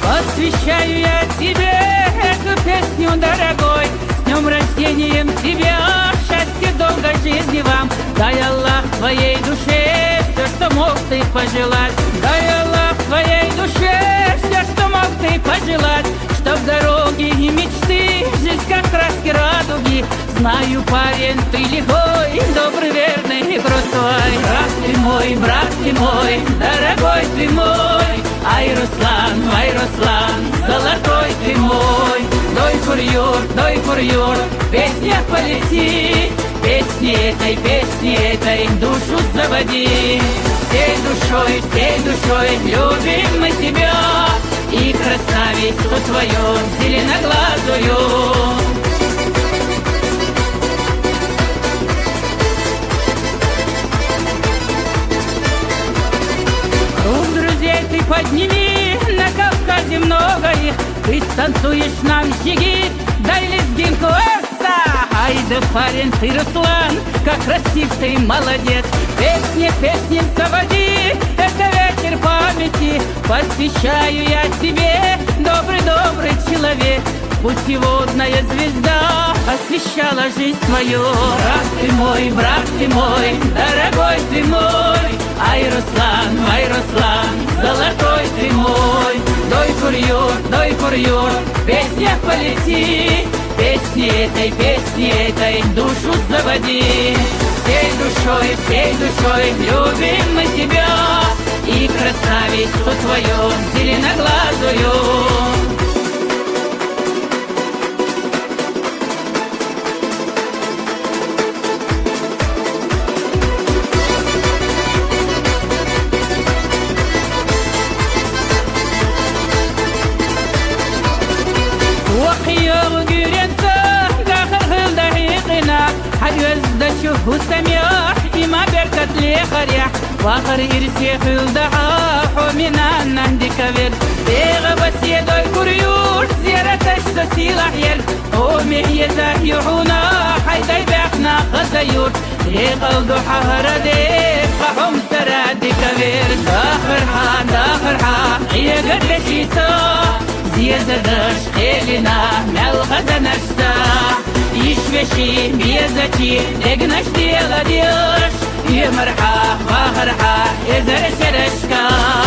Посвящаю я тебе эту песню, дорогой. С днем рождения тебя, счастья, долгой жизни вам. Дай Аллах твоей душе все, что мог ты пожелать. Дай Аллах твоей душе все, что мог ты пожелать. Чтоб дороги и мечты, жизнь как краски радуги. Знаю, парень, ты лихой, добрый, верный и крутой. Брат ты мой, дорогой ты мой. Ай, Руслан, золотой ты мой. Дой курьер, песня полети. Песни этой душу заводи. Всей душой любим мы тебя. И красавицу твою зеленоглазую. Круг друзей ты подними, на Кавказе много их. Ты станцуешь нам щеги, дай лезгинку, ай да парень ты, Руслан, как красив ты, молодец. Песни заводи, это вечер памяти. Посвящаю я тебе, добрый человек. Путеводная звезда освещала жизнь твою. Брат ты мой, дорогой ты мой. Ай, Руслан, золотой ты мой. Дой курьер, песня полети. Песни этой душу заводи. Всей душой любим мы тебя. И красавицу твою зеленоглазую. وسميح إما بركة لخريح وآخر إرسي خلدها حمنا نهدي كبير إيغا بس يدوي كريور زيارة تشتسي لحيل ومي يزاهيحونا حيداي بيحنا خزيور إيغا الضحى هردي فحوم سرادي كبير داخرها هي قد لشيسا زيادة داش خيلنا ملغزة نفسا يشفشي بيزتي لقناش ديلا ديش يمرحا وهرحا يزر شرشكا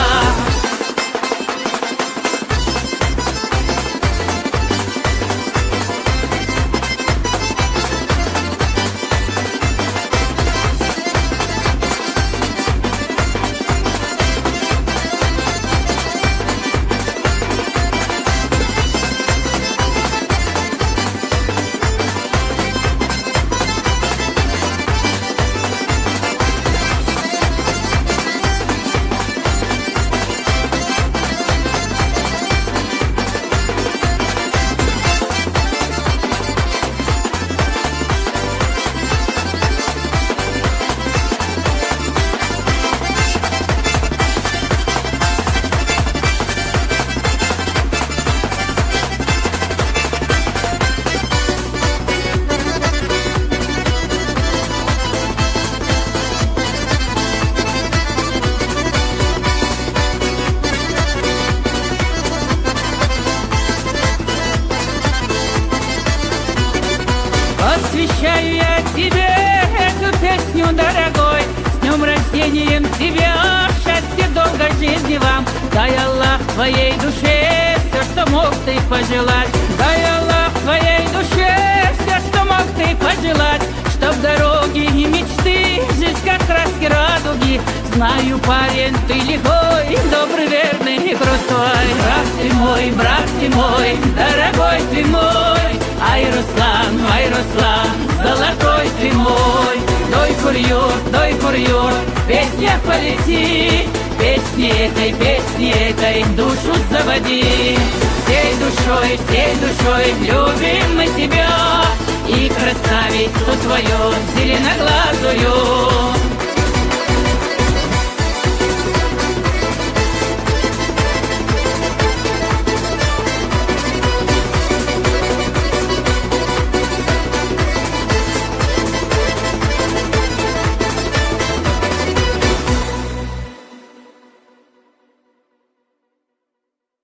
Посвящаю я тебе эту песню, дорогой. С днем рождения тебя, счастья, долгой жизни вам. Дай Аллах твоей душе все, что мог ты пожелать. Дай Аллах твоей душе все, что мог ты пожелать. Чтоб дороги и мечты, жизнь как краски радуги. Знаю, парень, ты лихой, добрый, верный и крутой. Брат ты мой, дорогой ты мой. Ай, Руслан, золотой ты мой. Дой курьер, песня полети. Песни этой душу заводи. Всей душой любим мы тебя. И красавицу твою зеленоглазую.